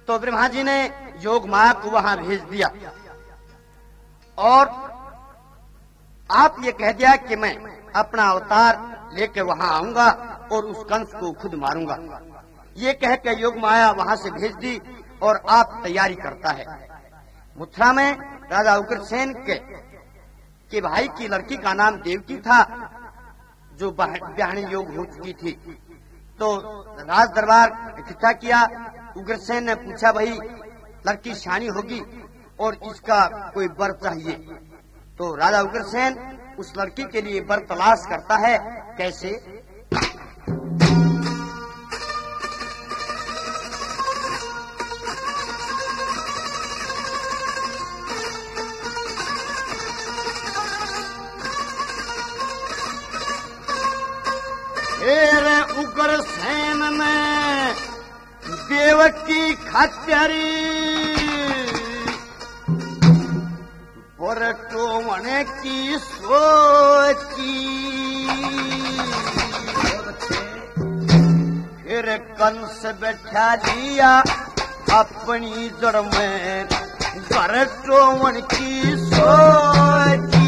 तो ब्रह्मा जी ने योग माया को वहां भेज दिया और आप ये कह दिया कि मैं अपना अवतार लेके वहां आऊंगा और उस कंस को खुद मारूंगा। ये कह के योग माया वहां से भेज दी और आप तैयारी करता है। मथुरा में राजा उग्रसेन के भाई की लड़की का नाम देवकी था, जो ब्याहणी योग हो चुकी थी। तो राज दरबार इकट्ठा किया। उग्रसेन ने पूछा, भाई लड़की शानी होगी और इसका कोई वर चाहिए। तो राजा उग्रसेन उस लड़की के लिए वर तलाश करता है। कैसे? उग्रसेन ने देवकी खात्यारी परटोवन की सोची, फिर कंस बैठा दिया अपनी जड़ में परटोवन की सोची।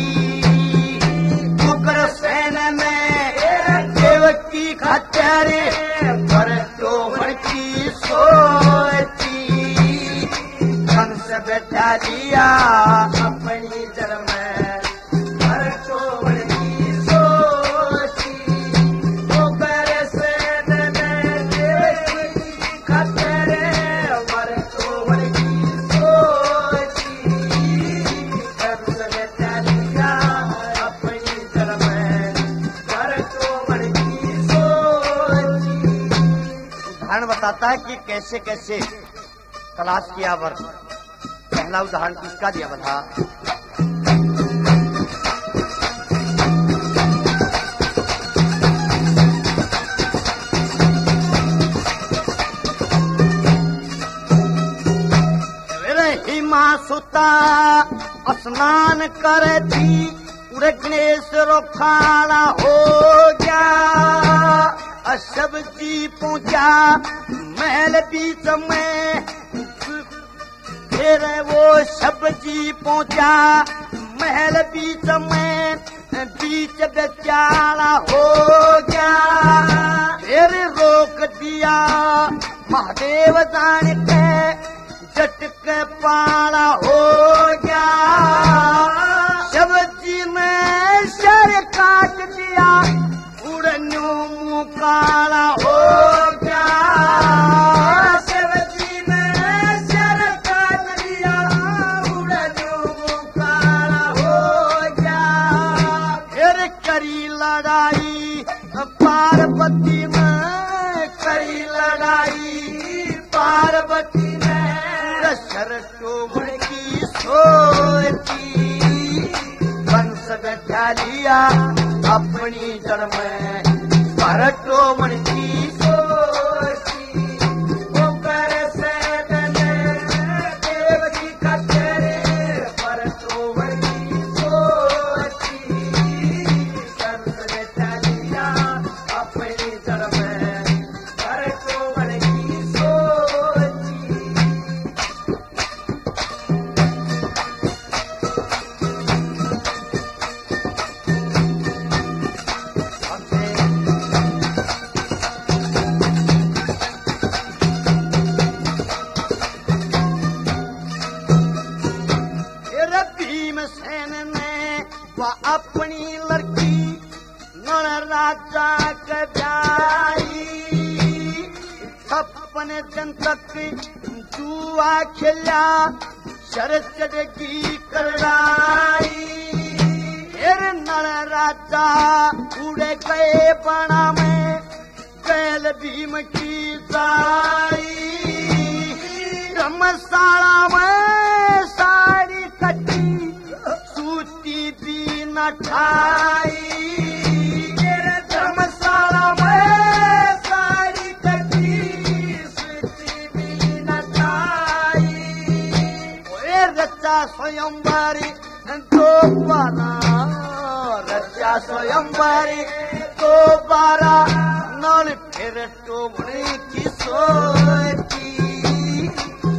उग्रसेन ने देवकी खात्यारी परटोवन की सोची, कंस बैठा दिया अपनी जड़ में परटोवन की सोची। उग्रसेन ने देवकी खात्यारी परटोवन की सोची, कंस बैठा दिया अपनी जड़ में परटोवन की सोची। उदाहरण बताता है कि कैसे कैसे तलाश किया वर। पहला उदाहरण किसका दिया बता? हिमा सुता स्नान करे थी, उड़े गणेश रो खाना हो गया। सब्जी पहुंचा महल बीच में, फिर वो सब्जी पहुंचा महल बीच में, बीच बेचारा हो गया। फिर रोक दिया महादेव जान के, झटक पाला हो गया। सब्जी में सर काट दिया, उड़न्यू मुँह काला हो गया। सब्जी में सर काट दिया, उड़न्यू मुँह काला हो गया। फिर करी लड़ाई पार्वती में, करी लड़ाई पार्वती में, परटोवन की सोची, कंस बैठा लिया अपनी जड़ में परटोवन की सोची। उग्रसेन ने देवकी खात्यारी परटोवन की सोची, कंस बैठा लिया अपनी जड़ में परटोवन की सोची। अपनी लड़की नल राजा के ब्याई, 56 दिन तक जुआ खेला, शर चढ़गी करवाई। फिर नल राजा उड़े गए बना में, बैल भीम की जाई। धर्मशाला में साड़ी कटी, सूती भी न ठाई। धर्मशाला में साड़ी कटी, सूती भी न ठाई। रचा स्वयंवरी दोबारा, रचा स्वयंवरी दोबारा, नल फिर टोमने की सोची,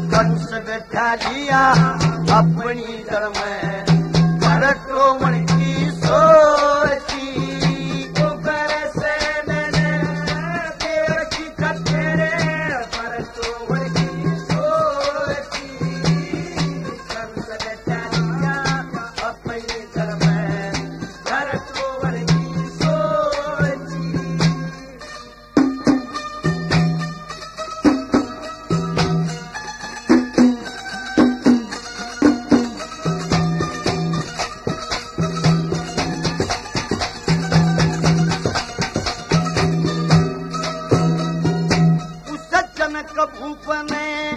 बैठा लिया अपनी जड़ में घर टोमण की सोची ऊपर से मैंने देव की कटेरे पर टोमण की सोची कंस बैठा लिया अपनी जड़ में घर टोमण की सोची। जनक भूप ने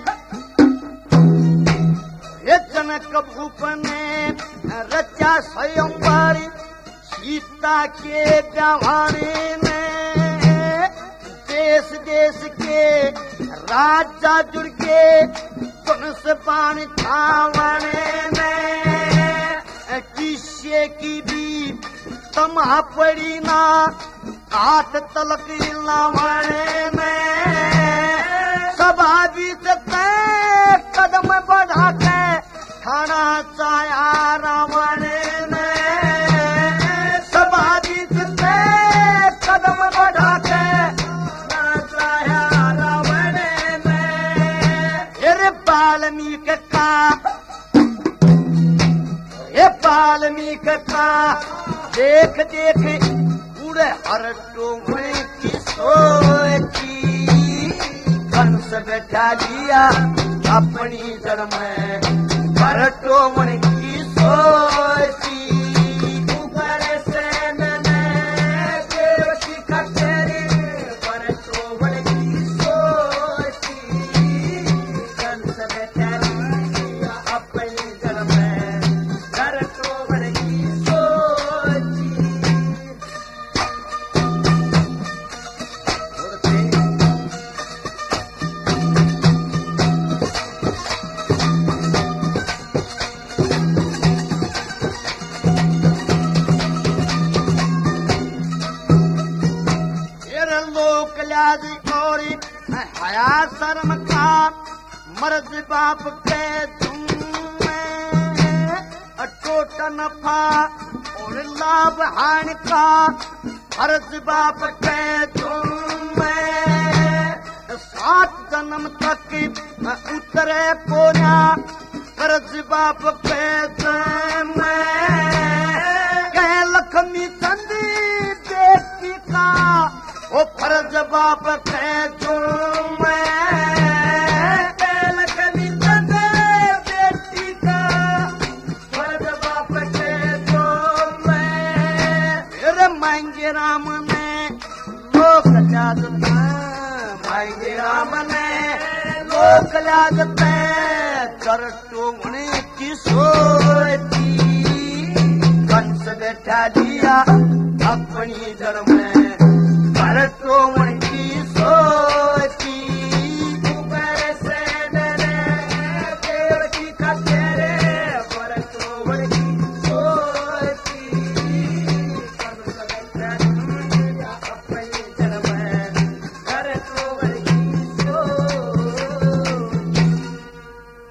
ये जनक भूप ने रचा स्वयंवर सीता के ब्याहने ने देश देश के राजा जुड़ के धनुष बाण छावने में किस्से की भी तमा पड़ी ना हाथ तलक लावने में सभा बीच कदम बढ़ा के खाना चाया रावण ने सभा बीच कदम बढ़ा के खाना चाया रावण ने ये वाल्मीकि का देख देख पूरे हर टोमण की सोची कंस बैठा लिया अपनी जड़ में घर टोमण की सोची ऊपर से मैंने देव की कटेरी पर टोमण की सोची कंस बैठा लिया अपनी जड़ में घर टोमण की सोची। और हया शर्म का मर्द बाप के तुम टोट नफा और लाभ हानि का फर्ज बाप के तुम 7 जन्म तक उतरे कोना कर्ज बाप के तुम कह लक्ष्मी चंदी बेटी का ओ फर्ज बाप के तुम लक्ष्मी चंदी बेटी का फर्ज बाप के तुम फिर मांगे राम ने लोक जागते मांगे राम ने लोक जागते कर टोमण की सोची कंस बैठा लिया